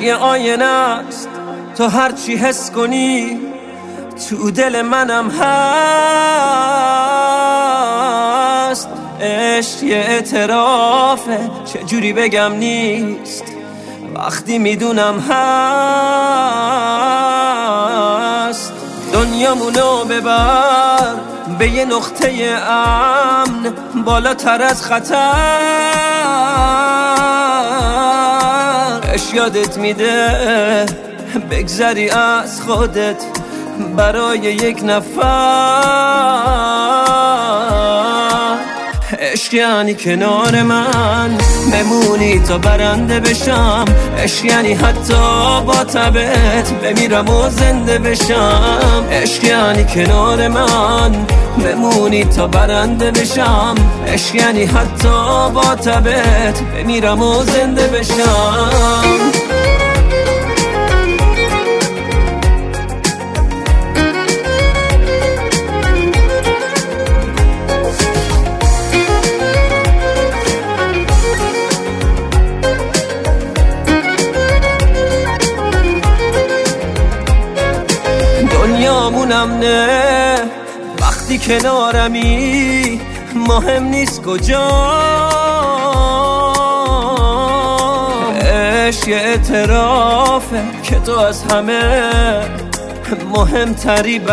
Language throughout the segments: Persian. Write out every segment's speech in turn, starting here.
یه آینه است، تو هرچی حس کنی تو دل منم هست. عشق یه اعترافه، چجوری بگم نیست وقتی میدونم هست. دنیامونو ببر به یه نقطه امن، بالاتر از خطر. عشق یادت میده بگذری از خودت برای یک نفر. عشق یعنی کنار من بمونی تا برنده بشم. عشق یعنی حتی با تبت بمیرم و زنده بشم. عشق یعنی کنار من بمونی تا برنده بشم. عشق یعنی حتی با تبت بمیرم و زنده بشم. دنیامونم نه وقتی کنارمی، مهم نیست کجا. عشق یه اعترافه که تو از همه مهمتری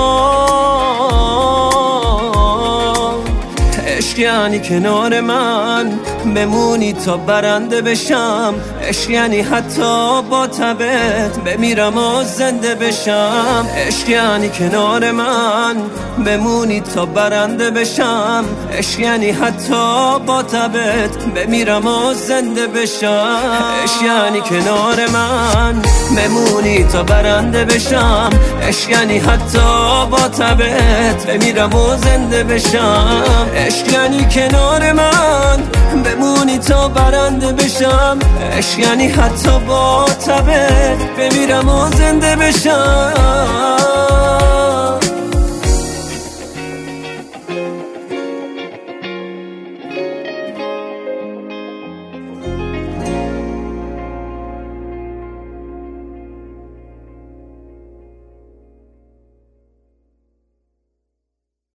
برام. عشق یعنی کنار من بمونی تا برنده بشم. عشق یعنی حتی با تبت بمیرم و زنده بشم. عشق یعنی کنار من بمونی تا برنده بشم. عشق یعنی حتی با تبت بمیرم و زنده بشم. عشق یعنی کنار من بمونی تا برنده بشم. عشق یعنی حتی با تبت بمیرم و زنده بشم. عشق یعنی کنار من بمونی تا برنده بشم. عشق یعنی حتی با تبت بمیرم و زنده بشم.